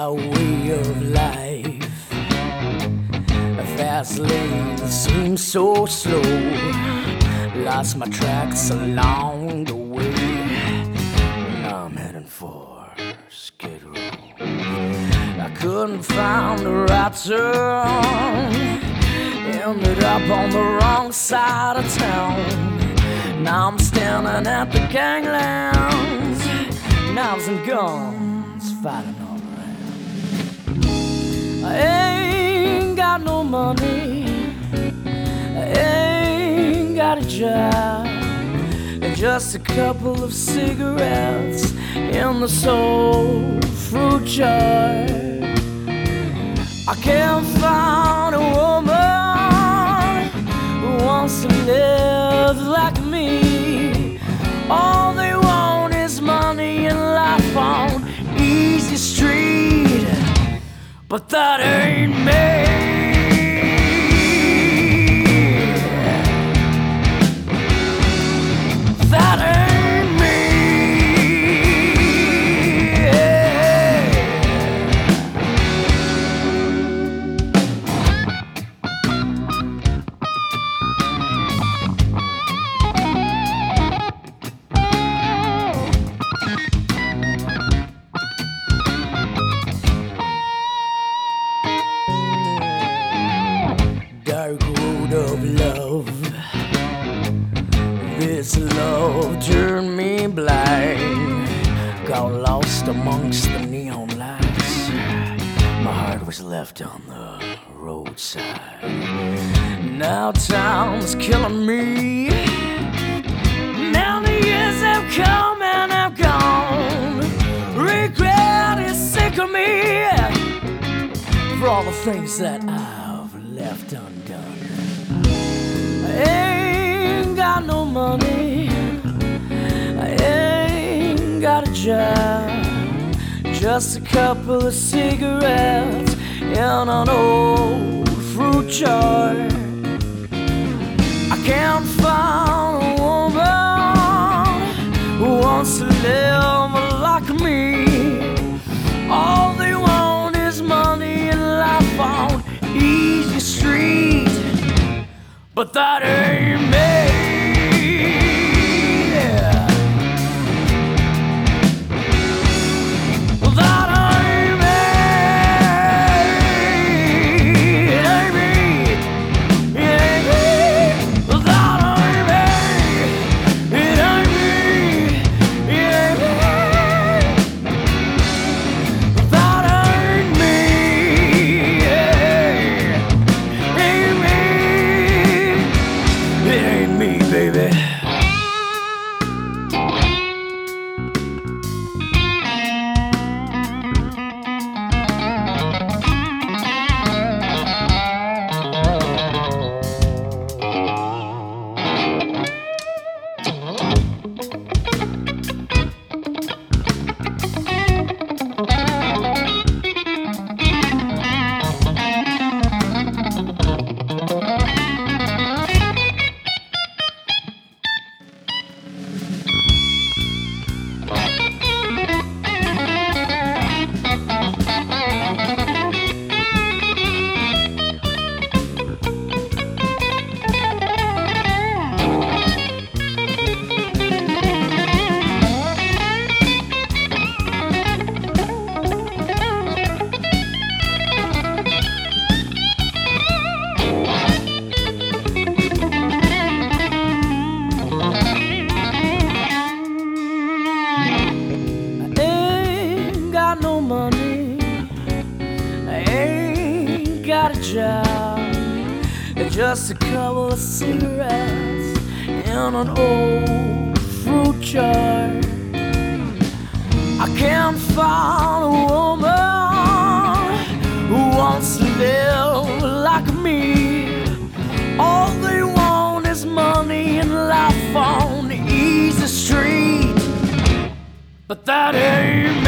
my way of life. A fast lane that seems so slow. Lost my tracks along the way. Now I'm heading for Skid Row. I couldn't find the right turn. Ended up on the wrong side of town. Now I'm standing at the ganglands. Knives and guns fighting all around. I ain't got no money. I ain't got a job. Just a couple of cigarettes in the soul fruit jar. I can't find a woman who wants to live like me. All they want is money and life on Easy Street, but that ain't me. That ain't me. Dark road of love. This love turned me blind. Got lost amongst the neon lights. My heart was left on the roadside. Now time's killing me. Now the years have come and have gone. Regret is sick of me for all the things that I've left undone. I ain't got no money. I ain't got a job. Just a couple of cigarettes in an old fruit jar. I can't find a woman who wants to live like me. All they want is money and life on Easy Street, but that ain't me. Baby, no money. I ain't got a job. Just a couple of cigarettes in an old fruit jar. I can't find a woman who wants to live like me. All they want is money and life on Easy Street, but that ain't